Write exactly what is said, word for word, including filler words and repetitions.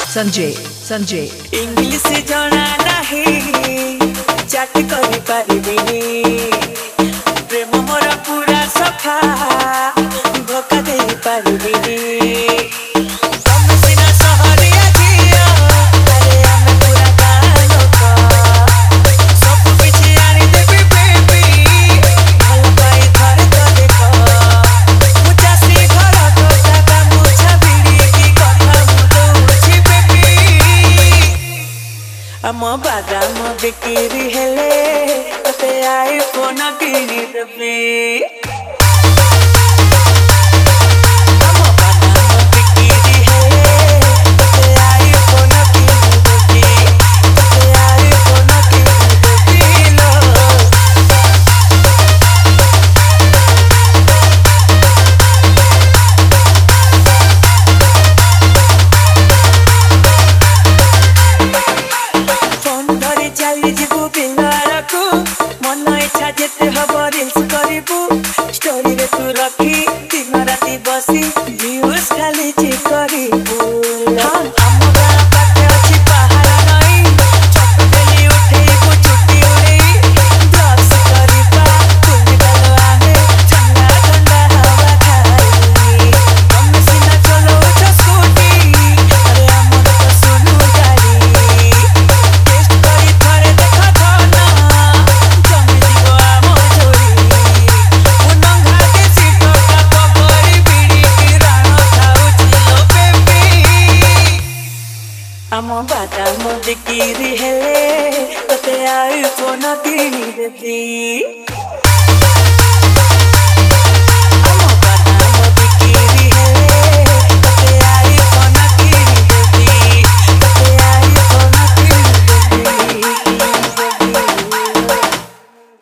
Sanjay Sanjay English जना नहीं चाट करी पारिबिनी प्रेम मोर पूरा सफा धोखा दे पारिबिनी तमे सिना सहरिया झिया अरे आमे पूरा गाँ लोक सब किछि आनी देबी बेबी भल पाई थरे तो देख मु चासी घर कथा मुछा बिड़ी की कथा मु दउछि बेबी आम बादाम बिक्री हेले तते आईफोन किनी देबी मन इच्छा जेते हब रील्स करिबू स्टोरी रे तू रखी दिन राती बसी व्यूज खाली चेक करिबू हां हम गाँ पाटे अछि पहाड़ नई छत देली उठेबू चुटी उड़ेई ब्लॉग्स करिबा तुम डालो आने ठंडा ठंडा हवा खाई हम सिना चलो छ स्कूटी अरे हमर तो सुनु गाड़ी टेस्ट करी थरे देखा थाना आम बादाम बिक्री हेले तते आईफोन किनी देबी।